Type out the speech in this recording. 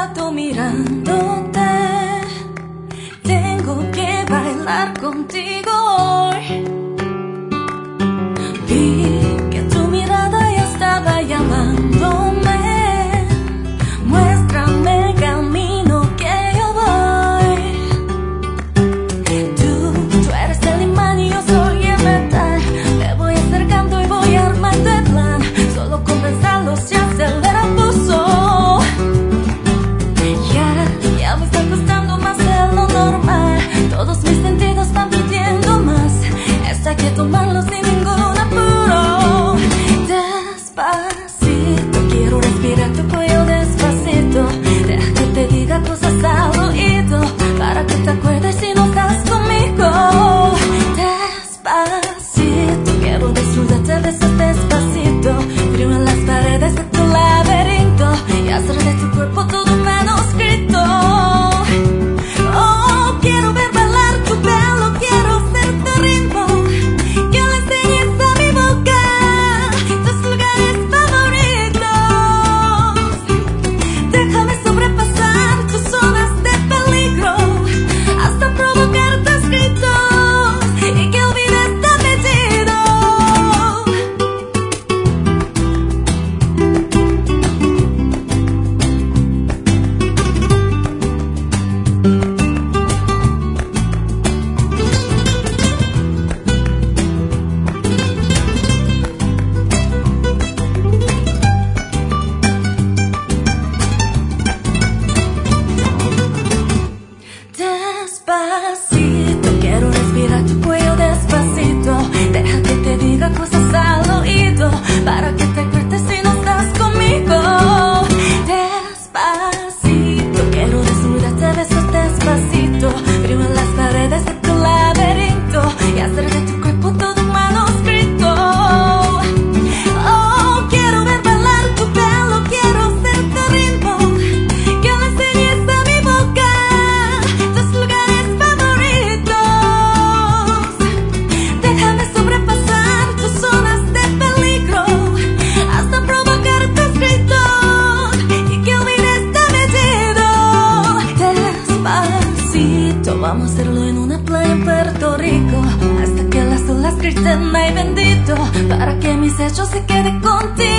rato mirándote. Tengo que bailar contigo hoy. Vi que tu mirada ya estaba llamándome. Muéstrame el camino que yo voy. Tú eres el imán y yo soy el metal. Me voy acercando y voy armando el plan. Solo con pensarlo se acelera el pulso. Ya me está costando más de lo normal. Todos mis sentidos van pidiendo más. Esto hay que tomarlo sin ningún apuro. Despacito, quiero respirar tu cuello despacito. Deja que te diga cosas al oído, para que te acuerdes si no estás conmigo. Despacito, quiero disfrutarte besos despacito. Frío en las paredes de tu laberinto y hacer de tu cuerpo todo manuscrito. Oh, quiero ver bailar tu pelo, quiero ser tu ritmo. Que le enseñes a mi boca tus lugares favoritos. Déjame sobrepasar tus zonas de peligro hasta provocar tus gritos y que olvides tu apellido. Despacito, quiero respirar tu cuello despacito. Deja que te diga cosas al oído, para que te acuerdes si no estás conmigo. Despacito, quiero desnudarte a besos despacito. Frío en las paredes de tu laberinto y hacer de tu cuerpo todo un manuscrito. Oh, quiero ver bailar tu pelo, quiero ser tu ritmo. Que le enseñes a mi boca tus lugares favoritos. Déjame sobrepasar tus zonas de peligro hasta provocar tus gritos y que olvides tu apellido. Despacito, vamos a hacerlo en una playa en Puerto Rico hasta que las olas griten ay bendito, para que mis hechos se queden contigo.